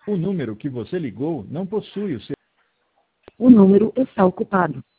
O número que você ligou não possui o seu. O número está ocupado.